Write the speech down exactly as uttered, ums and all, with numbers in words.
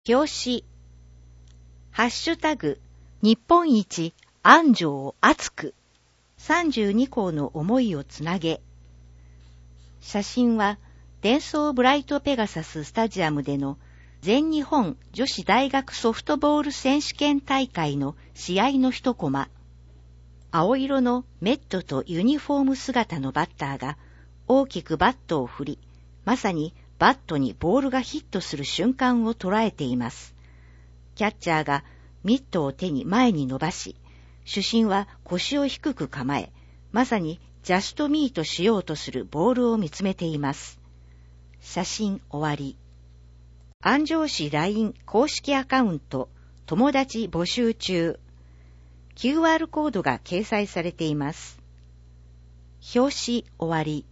表紙。ハッシュタグ、日本一安城を熱く。さんじゅうに校の思いをつなげ。写真は、デンソーブライトペガサススタジアムでの全日本女子大学ソフトボール選手権大会の試合の一コマ。青色のメットとユニフォーム姿のバッターが大きくバットを振り、まさにバットにボールがヒットする瞬間を捉えています。キャッチャーがミットを手に前に伸ばし、主審は腰を低く構え、まさにジャストミートしようとするボールを見つめています。写真終わり。安城市 ライン 公式アカウント、友達募集中。キューアール コードが掲載されています。表紙終わり。